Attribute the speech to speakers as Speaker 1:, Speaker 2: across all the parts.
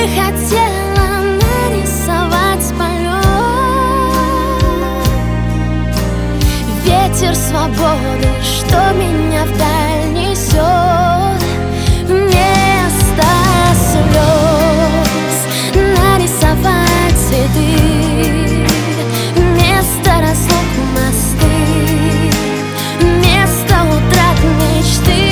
Speaker 1: бы хотела нарисовать полет, ветер свободы, что меня вдаль несет. Вместо слез нарисовать цветы, вместо разлук мосты, вместо утрат мечты,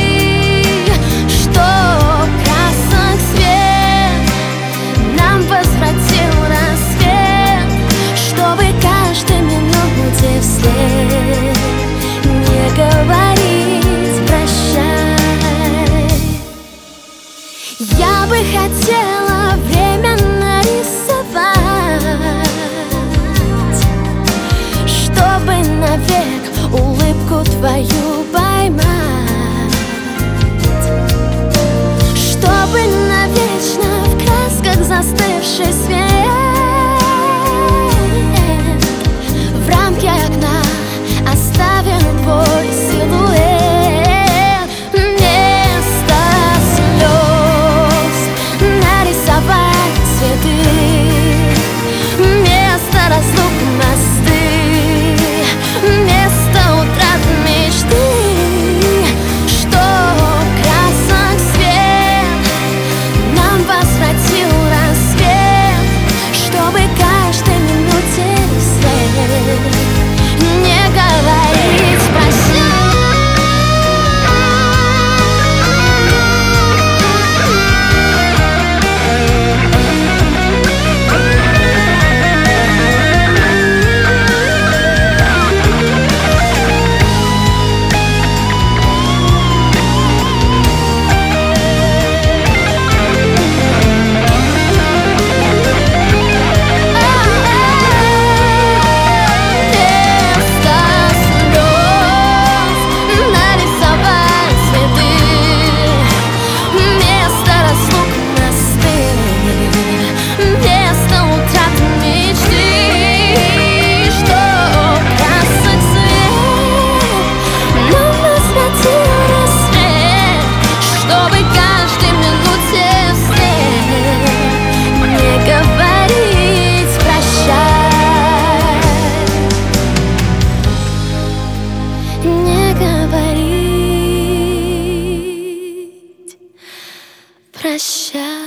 Speaker 1: чтоб красок свет нам возвратил рассвет, чтобы каждой минуте вслед не говорить прощай. Я бы хотела время нарисовать, чтобы навек улыбку твою поймать, чтобы навечно в красках застывший свет в рамке окна оставил твой силуэт. Вместо слез нарисовать цветы, вместо разлук мосты, вместо утрат мечты, чтоб красок свет нам возвратил рассвет, чтобы каждой минуте вслед не говорить прощай. Не говорить прощай.